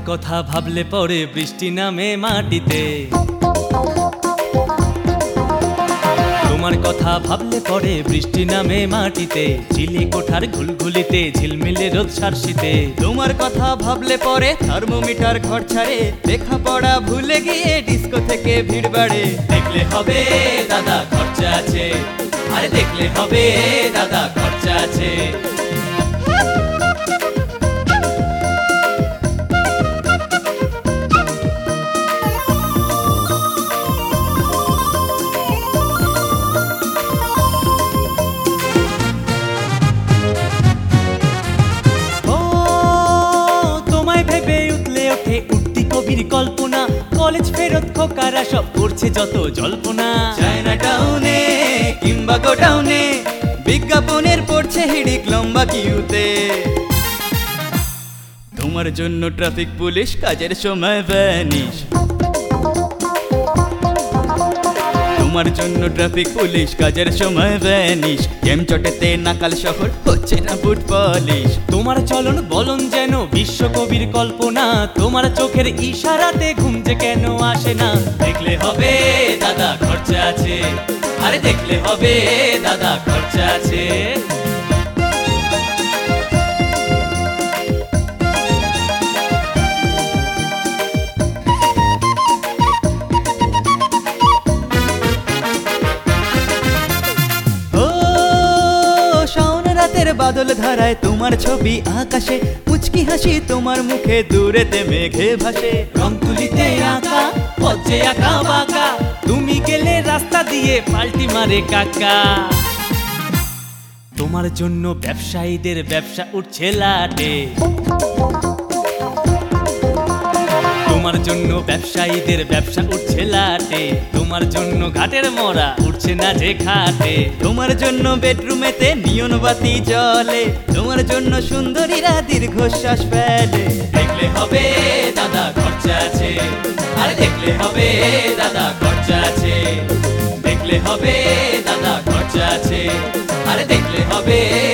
কথা ভাবলে পরে বৃষ্টি নামে মাটিতে, তোমার কথা ভাবলে পরে বৃষ্টি নামে মাটিতে, চিলে কোঠার ঘুলঘুলিতে ঝিলমিলে রোদ সারশিতে। তোমার কথা ভাবলে পরে থার্মোমিটার ঘর ছাড়ে, লেখাপড়া ভুলে গিয়ে ডিস্কো থেকে ভিড় বাড়ে। দেখলে হবে দাদা খরচা আছে, আরে দেখলে হবে দাদা খরচা আছে। কবির কল্পনা, কলেজ ফেরত খোকারা সব করছে যত জল্পনা। চায়না টাউনে কিংবা গোডাউনে বিজ্ঞাপনের পড়ছে হিড়িক লম্বা কিউতে। তোমার জন্য ট্রাফিক পুলিশ কাজের সময় ভ্যানিশ, তোমার জন্য ট্রাফিক পুলিশ কাজের সময় ভ্যানিশ। গেম চটেতে নাকাল শহর হচ্ছে না বুট পলিশ। তোমার চলন বলন যেন বিশ্বকবির কল্পনা, তোমার চোখের ইশারাতে ঘুম যে কেন আসে না। দেখলে হবে দাদা খরচা আছে, আরে দেখলে হবে দাদা খরচা আছে। বাদল ধারায় তোমার ছবি আকাশে, মুচকি হাসি তোমার মুখে দূরেতে মেঘে ভাসে। রং তুলিতে আঁকা পথে আঁকা বাঁকা, তুমি গেলে রাস্তা দিয়ে পাল্টি মারে কাকা। তোমার জন্য ব্যবসায়ীদের ব্যবসা উঠছে লাটে, তোমার জন্য ব্যবসায়ীদের ব্যবসা উঠছে লাটে। তোমার জন্য ঘাটের মরা উঠছে না যে খাটে। তোমার জন্য বেডরুমেতে নিয়ন বাতি জ্বলে, তোমার জন্য সুন্দরীরা দীর্ঘশ্বাস ফেলে। দেখলে হবে দাদা খরচা আছে, আরে দেখলে হবে দাদা খরচা আছে। দেখলে হবে দাদা খরচা আছে, আরে দেখলে হবে